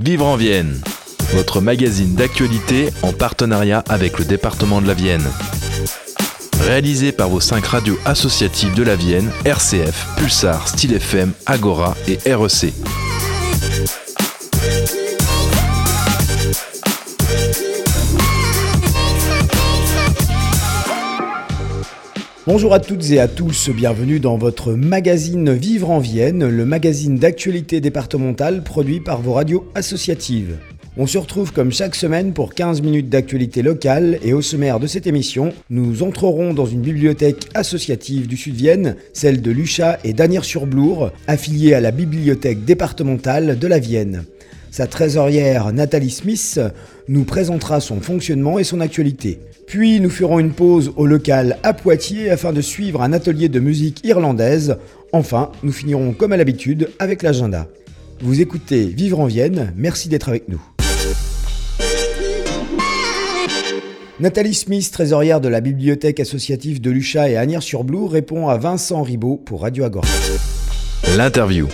Vivre en Vienne, votre magazine d'actualité en partenariat avec le département de la Vienne. Réalisé par vos 5 radios associatives de la Vienne, RCF, Pulsar, Style FM, Agora et REC. Bonjour à toutes et à tous, bienvenue dans votre magazine Vivre en Vienne, le magazine d'actualité départementale produit par vos radios associatives. On se retrouve comme chaque semaine pour 15 minutes d'actualité locale et au sommaire de cette émission, nous entrerons dans une bibliothèque associative du Sud-Vienne, celle de Luchat et d'Asnières-sur-Blour, affiliée à la bibliothèque départementale de la Vienne. Sa trésorière Nathalie Smith nous présentera son fonctionnement et son actualité. Puis nous ferons une pause au local à Poitiers afin de suivre un atelier de musique irlandaise. Enfin, nous finirons comme à l'habitude avec l'agenda. Vous écoutez Vivre en Vienne, merci d'être avec nous. Nathalie Smith, trésorière de la bibliothèque associative de Luchat et Asnières-sur-Blour, répond à Vincent Ribaud pour Radio Agora. L'interview.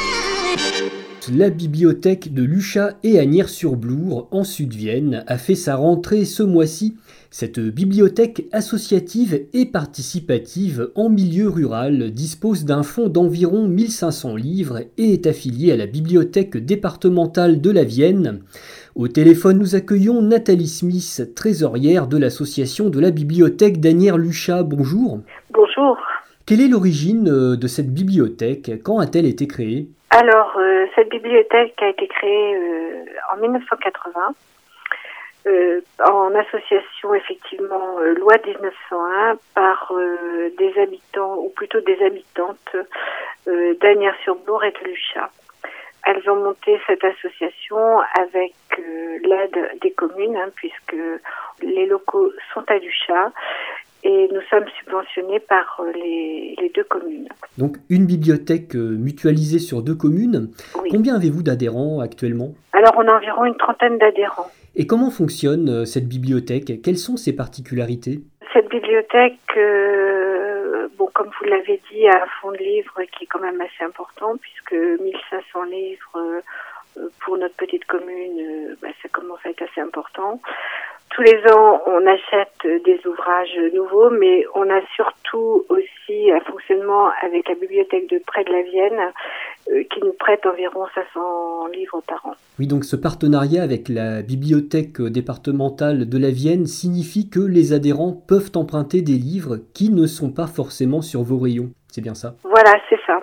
La bibliothèque de Luchat et Asnières-sur-Blour, en Sud-Vienne, a fait sa rentrée ce mois-ci. Cette bibliothèque associative et participative en milieu rural dispose d'un fonds d'environ 1500 livres et est affiliée à la bibliothèque départementale de la Vienne. Au téléphone, nous accueillons Nathalie Smith, trésorière de l'association de la bibliothèque d'Asnières-Luchat. Bonjour. Bonjour. Quelle est l'origine de cette bibliothèque ? Quand a-t-elle été créée ? Alors, cette bibliothèque a été créée en 1980 en association, effectivement, loi 1901 par des habitants, ou plutôt des habitantes d'Asnières-sur-Blour et de Luchat. Elles ont monté cette association avec l'aide des communes, puisque les locaux sont à Luchat. Et nous sommes subventionnés par les deux communes. Donc une bibliothèque mutualisée sur 2 communes. Oui. Combien avez-vous d'adhérents actuellement ? Alors on a environ une trentaine d'adhérents. Et comment fonctionne cette bibliothèque ? Quelles sont ses particularités ? Cette bibliothèque, comme vous l'avez dit, a un fonds de livres qui est quand même assez important, puisque 1500 livres pour notre petite commune, ça commence à être assez important. Tous les ans, on achète des ouvrages nouveaux, mais on a surtout aussi un fonctionnement avec la bibliothèque de près de la Vienne qui nous prête environ 500 livres par an. Oui, donc ce partenariat avec la bibliothèque départementale de la Vienne signifie que les adhérents peuvent emprunter des livres qui ne sont pas forcément sur vos rayons. C'est bien ça ? Voilà, c'est ça.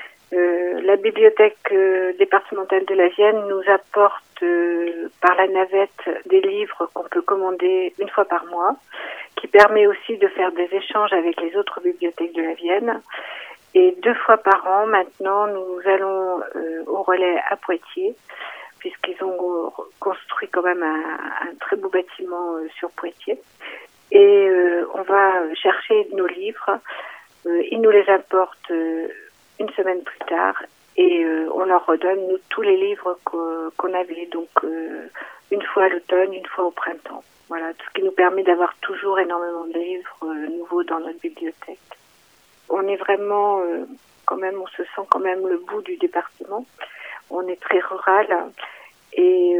La bibliothèque départementale de la Vienne nous apporte par la navette des livres qu'on peut commander une fois par mois, qui permet aussi de faire des échanges avec les autres bibliothèques de la Vienne. Et 2 fois par an, maintenant, nous allons au relais à Poitiers, puisqu'ils ont construit quand même un très beau bâtiment sur Poitiers. Et on va chercher nos livres. Ils nous les apportent une semaine plus tard et on leur redonne nous, tous les livres qu'on avait, donc une fois à l'automne, une fois au printemps. Voilà, tout ce qui nous permet d'avoir toujours énormément de livres nouveaux dans notre bibliothèque. On est vraiment, on se sent quand même le bout du département. On est très rural et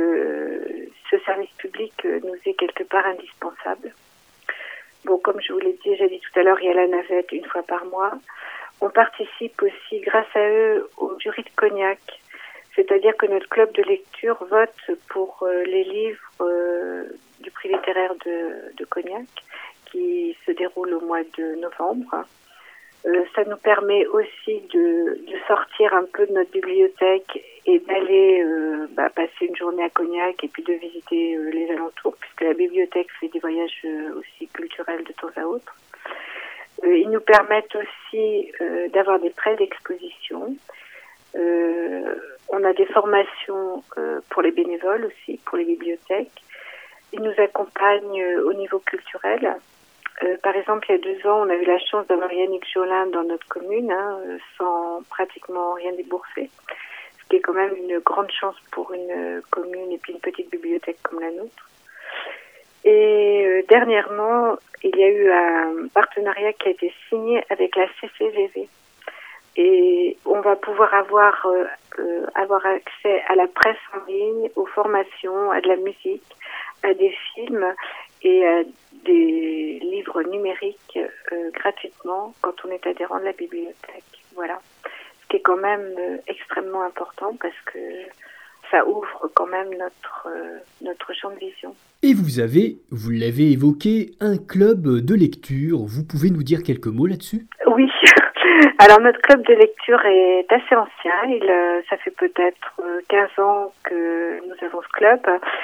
ce service public nous est quelque part indispensable. Bon, comme je vous l'ai dit, j'ai dit tout à l'heure, il y a la navette une fois par mois. On participe aussi, grâce à eux, au jury de Cognac. C'est-à-dire que notre club de lecture vote pour les livres du prix littéraire de Cognac, qui se déroule au mois de novembre. Ça nous permet aussi de sortir un peu de notre bibliothèque et d'aller passer une journée à Cognac et puis de visiter les alentours, puisque la bibliothèque fait des voyages aussi culturels de temps à autre. Ils nous permettent aussi d'avoir des prêts d'exposition. On a des formations pour les bénévoles aussi, pour les bibliothèques. Ils nous accompagnent au niveau culturel. Par exemple, il y a 2 ans, on a eu la chance d'avoir Yannick Jolin dans notre commune, sans pratiquement rien débourser. Ce qui est quand même une grande chance pour une commune et puis une petite bibliothèque comme la nôtre. Et dernièrement, il y a eu un partenariat qui a été signé avec la CCVV. Et on va pouvoir avoir accès à la presse en ligne, aux formations, à de la musique, à des films et à des livres numériques gratuitement quand on est adhérent de la bibliothèque. Voilà. Ce qui est quand même extrêmement important parce que ça ouvre quand même notre champ de vision. Et vous l'avez évoqué, un club de lecture. Vous pouvez nous dire quelques mots là-dessus ? Oui. Alors notre club de lecture est assez ancien. Ça fait peut-être 15 ans que nous avons ce club.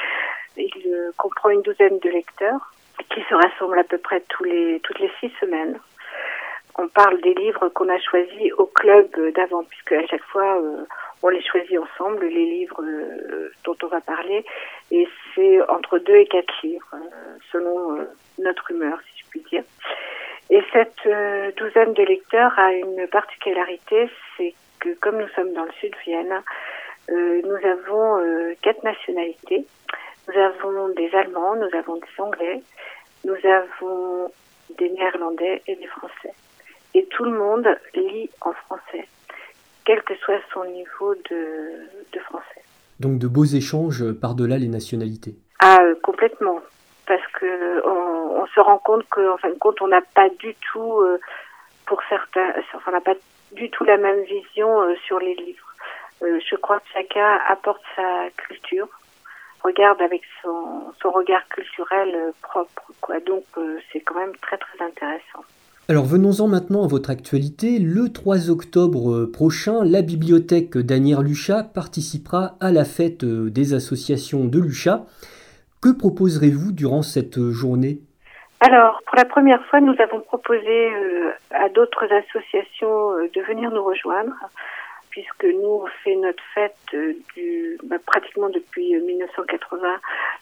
Il comprend une douzaine de lecteurs qui se rassemblent à peu près toutes les 6 semaines. On parle des livres qu'on a choisis au club d'avant, puisque à chaque fois on les choisit ensemble, les livres dont on va parler, et c'est entre 2 et 4 livres, selon notre humeur, si je puis dire. Et cette douzaine de lecteurs a une particularité, c'est que comme nous sommes dans le sud de Vienne, nous avons 4 nationalités. Nous avons des Allemands, nous avons des Anglais, nous avons des Néerlandais et des Français. Et tout le monde lit en français, quel que soit son niveau de français. Donc de beaux échanges par-delà les nationalités. Complètement. Parce que on se rend compte qu'en fin de compte, on n'a pas du tout, pour certains, on n'a pas du tout la même vision sur les livres. Je crois que chacun apporte sa culture, regarde avec son regard culturel propre, quoi. Donc c'est quand même très très intéressant. Alors venons-en maintenant à votre actualité. Le 3 octobre prochain, la bibliothèque d'Asnières Luchat participera à la fête des associations de Luchat. Que proposerez-vous durant cette journée ? Alors, pour la première fois, nous avons proposé à d'autres associations de venir nous rejoindre, puisque nous, on fait notre fête pratiquement depuis 1980.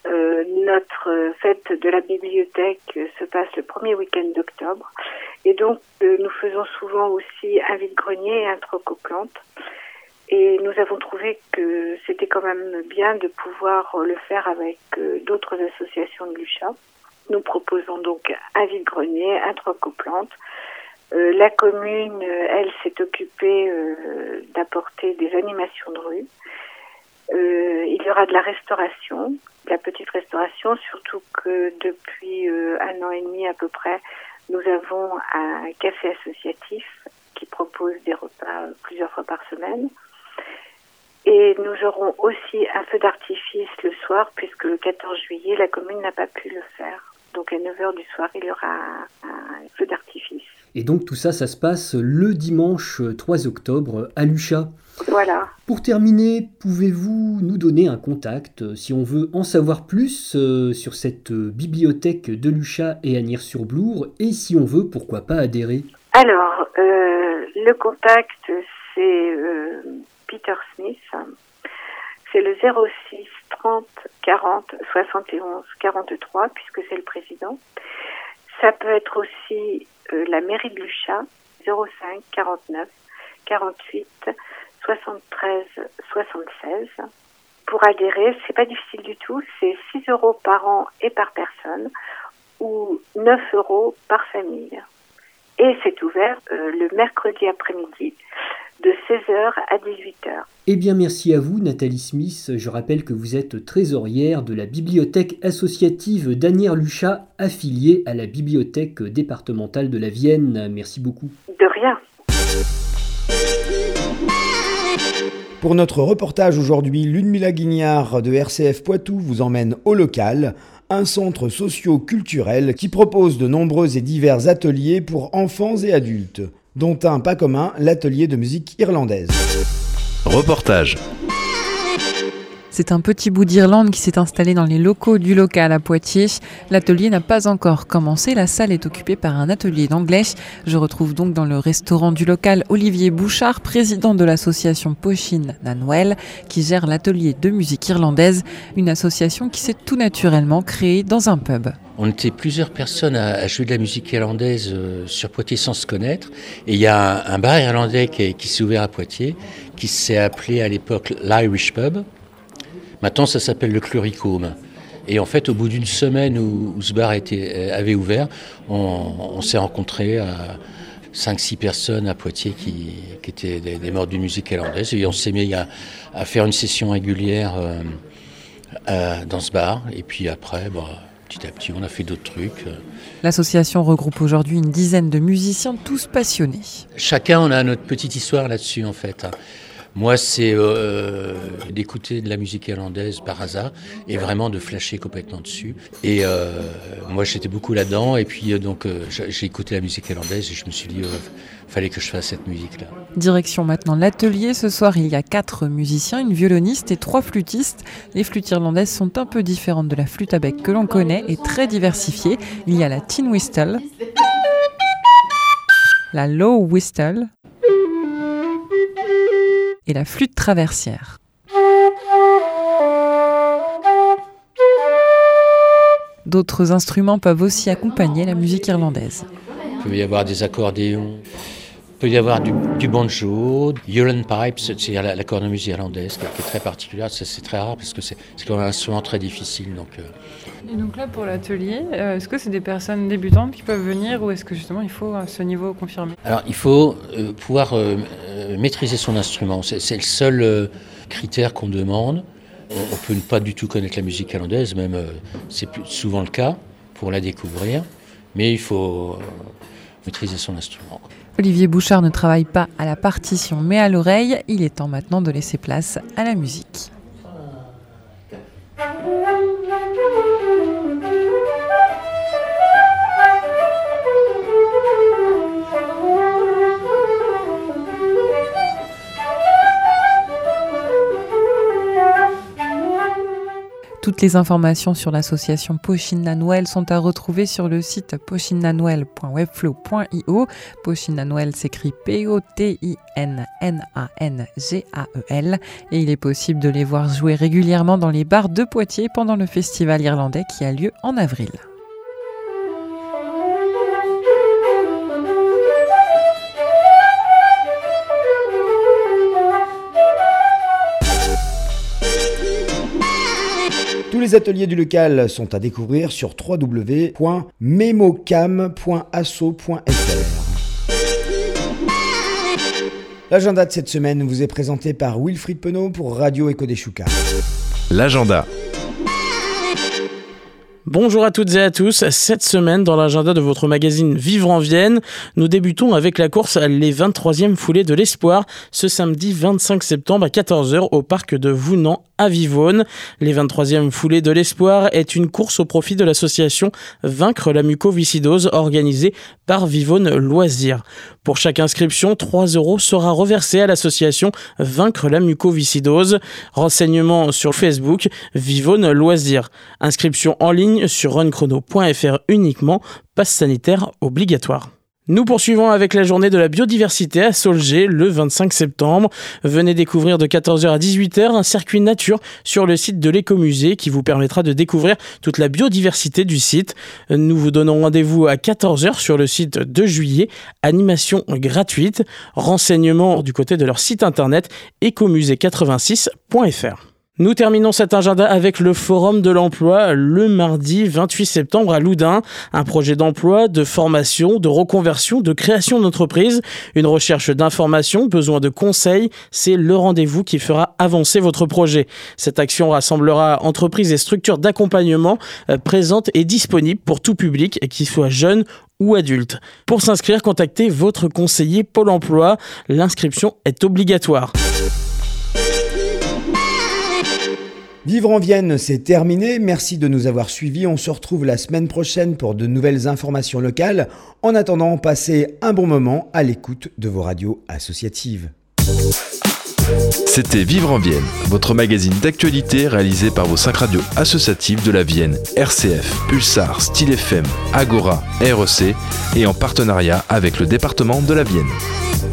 Notre fête de la bibliothèque se passe le premier week-end d'octobre. Et donc, nous faisons souvent aussi un vide-grenier et un troc aux plantes. Et nous avons trouvé que c'était quand même bien de pouvoir le faire avec d'autres associations de Luchat. Nous proposons donc un vide-grenier, un troc aux plantes. La commune, elle, s'est occupée d'apporter des animations de rue. Il y aura de la restauration, de la petite restauration, surtout que depuis 1 an et demi à peu près, nous avons un café associatif qui propose des repas plusieurs fois par semaine. Et nous aurons aussi un feu d'artifice le soir, puisque le 14 juillet, la commune n'a pas pu le faire. Donc à 9h du soir, il y aura un feu d'artifice. Et donc tout ça, ça se passe le dimanche 3 octobre à Luchat. Voilà. Pour terminer, pouvez-vous nous donner un contact si on veut en savoir plus sur cette bibliothèque de Luchat et Asnières-sur-Blour, et si on veut, pourquoi pas adhérer ? Alors, le contact, c'est Peter Smith. C'est le 06 30 40 71 43, puisque c'est le président. Ça peut être aussi la mairie de Luchat, 05 49 48 73 76. Pour adhérer, c'est pas difficile du tout, c'est 6 € par an et par personne, ou 9 € par famille. Et c'est ouvert le mercredi après-midi, de 16h à 18h. Eh bien, merci à vous, Nathalie Smith. Je rappelle que vous êtes trésorière de la bibliothèque associative d'Asnières Luchat, affiliée à la bibliothèque départementale de la Vienne. Merci beaucoup. De rien. Pour notre reportage aujourd'hui, Ludmila Guignard de RCF Poitou vous emmène au local, un centre socio-culturel qui propose de nombreux et divers ateliers pour enfants et adultes, dont un pas commun, l'atelier de musique irlandaise. Reportage. C'est un petit bout d'Irlande qui s'est installé dans les locaux du local à Poitiers. L'atelier n'a pas encore commencé, la salle est occupée par un atelier d'anglais. Je retrouve donc dans le restaurant du local Olivier Bouchard, président de l'association Pochine Nanwell, qui gère l'atelier de musique irlandaise, une association qui s'est tout naturellement créée dans un pub. On était plusieurs personnes à jouer de la musique irlandaise sur Poitiers sans se connaître. Et il y a un bar irlandais qui s'est ouvert à Poitiers, qui s'est appelé à l'époque l'Irish Pub. Maintenant, ça s'appelle le Cluricome. Et en fait, au bout d'une semaine où ce bar avait ouvert, on s'est rencontrés 5-6 personnes à Poitiers qui étaient des mordus de musique irlandaise. Et on s'est mis à faire une session régulière dans ce bar. Et puis après, petit à petit, on a fait d'autres trucs. L'association regroupe aujourd'hui une dizaine de musiciens, tous passionnés. Chacun, on a notre petite histoire là-dessus, en fait. Moi, c'est d'écouter de la musique irlandaise par hasard et vraiment de flasher complètement dessus. Et moi, j'étais beaucoup là-dedans. Et puis, j'ai écouté la musique irlandaise et je me suis dit, fallait que je fasse cette musique-là. Direction maintenant l'atelier. Ce soir, il y a 4 musiciens, une violoniste et 3 flûtistes. Les flûtes irlandaises sont un peu différentes de la flûte à bec que l'on connaît et très diversifiées. Il y a la tin whistle, la low whistle et la flûte traversière. D'autres instruments peuvent aussi accompagner la musique irlandaise. Il peut y avoir des accordéons, il peut y avoir du banjo, Uilleann Pipes, c'est la cornemuse irlandaise qui est très particulière. C'est très rare parce que c'est quand même un instrument très difficile. Et donc là, pour l'atelier, est-ce que c'est des personnes débutantes qui peuvent venir ou est-ce que justement il faut ce niveau confirmé ? Alors il faut pouvoir maîtriser son instrument. C'est le seul critère qu'on demande. On peut ne pas du tout connaître la musique irlandaise, même c'est souvent le cas pour la découvrir, mais il faut maîtriser son instrument. Olivier Bouchard ne travaille pas à la partition mais à l'oreille. Il est temps maintenant de laisser place à la musique. Toutes les informations sur l'association Pochine-Nanoël sont à retrouver sur le site pochinannoel.webflow.io. Pochine-Nanoël s'écrit Potinnangael et il est possible de les voir jouer régulièrement dans les bars de Poitiers pendant le festival irlandais qui a lieu en avril. Tous les ateliers du local sont à découvrir sur www.memocam.asso.fr. L'agenda de cette semaine vous est présenté par Wilfried Penaud pour Radio Echo des Choucas. L'agenda. Bonjour à toutes et à tous. Cette semaine, dans l'agenda de votre magazine Vivre en Vienne, nous débutons avec la course Les 23e Foulées de l'Espoir, ce samedi 25 septembre à 14h au parc de Vounant à Vivonne. Les 23e Foulées de l'Espoir est une course au profit de l'association Vaincre la mucoviscidose organisée par Vivonne Loisirs. Pour chaque inscription, 3 € sera reversé à l'association Vaincre la mucoviscidose. Renseignements sur Facebook Vivonne Loisirs. Inscription en ligne sur runchrono.fr uniquement, passe sanitaire obligatoire. Nous poursuivons avec la journée de la biodiversité à Saulgé le 25 septembre. Venez découvrir de 14h à 18h un circuit nature sur le site de l'écomusée qui vous permettra de découvrir toute la biodiversité du site. Nous vous donnons rendez-vous à 14h sur le site de Juillet, animation gratuite. Renseignements du côté de leur site internet ecomusée86.fr. Nous terminons cet agenda avec le Forum de l'emploi le mardi 28 septembre à Loudun. Un projet d'emploi, de formation, de reconversion, de création d'entreprise, une recherche d'informations, besoin de conseils, c'est le rendez-vous qui fera avancer votre projet. Cette action rassemblera entreprises et structures d'accompagnement présentes et disponibles pour tout public, qu'il soit jeune ou adulte. Pour s'inscrire, contactez votre conseiller Pôle emploi. L'inscription est obligatoire. Vivre en Vienne, c'est terminé. Merci de nous avoir suivis. On se retrouve la semaine prochaine pour de nouvelles informations locales. En attendant, passez un bon moment à l'écoute de vos radios associatives. C'était Vivre en Vienne, votre magazine d'actualité réalisé par vos 5 radios associatives de la Vienne, RCF, Pulsar, Style FM, Agora, REC et en partenariat avec le département de la Vienne.